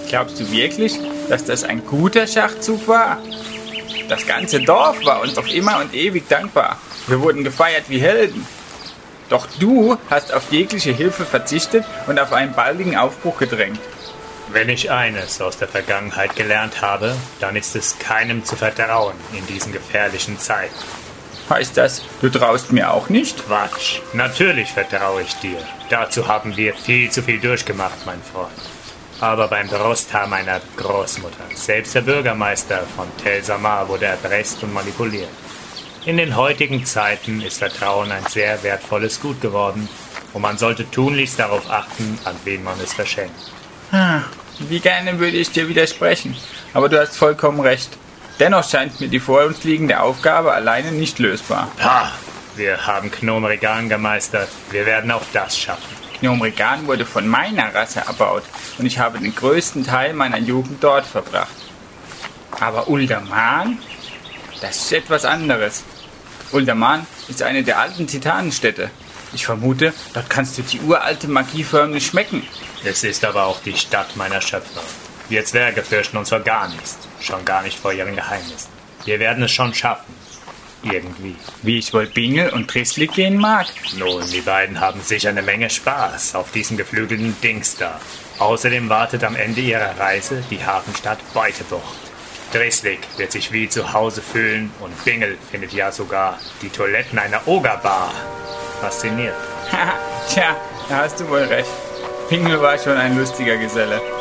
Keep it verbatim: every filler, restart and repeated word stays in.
Glaubst du wirklich, dass das ein guter Schachzug war? Das ganze Dorf war uns auf immer und ewig dankbar. Wir wurden gefeiert wie Helden. Doch du hast auf jegliche Hilfe verzichtet und auf einen baldigen Aufbruch gedrängt. Wenn ich eines aus der Vergangenheit gelernt habe, dann ist es, keinem zu vertrauen in diesen gefährlichen Zeiten. Heißt das, du traust mir auch nicht? Quatsch. Natürlich vertraue ich dir. Dazu haben wir viel zu viel durchgemacht, mein Freund. Aber beim Brusthaar meiner Großmutter, selbst der Bürgermeister von Tel Samar, wurde erpresst und manipuliert. In den heutigen Zeiten ist Vertrauen ein sehr wertvolles Gut geworden und man sollte tunlichst darauf achten, an wen man es verschenkt. Wie gerne würde ich dir widersprechen, aber du hast vollkommen recht. Dennoch scheint mir die vor uns liegende Aufgabe alleine nicht lösbar. Ha! Wir haben Gnome Regan gemeistert. Wir werden auch das schaffen. Gnome Regan wurde von meiner Rasse erbaut und ich habe den größten Teil meiner Jugend dort verbracht. Aber Uldaman? Das ist etwas anderes. Uldaman ist eine der alten Titanenstädte. Ich vermute, dort kannst du die uralte Magie förmlich schmecken. Es ist aber auch die Stadt meiner Schöpfer. Wir Zwerge fürchten uns vor gar nichts, schon gar nicht vor ihren Geheimnissen. Wir werden es schon schaffen. Irgendwie. Wie ich wohl Bingel und Trislik gehen mag. Nun, die beiden haben sicher eine Menge Spaß auf diesem geflügelten Dings da. Außerdem wartet am Ende ihrer Reise die Hafenstadt Beutebucht. Trislik wird sich wie zu Hause fühlen und Bingel findet ja sogar die Toiletten einer Ogerbar faszinierend. Tja, da hast du wohl recht. Bingel war schon ein lustiger Geselle.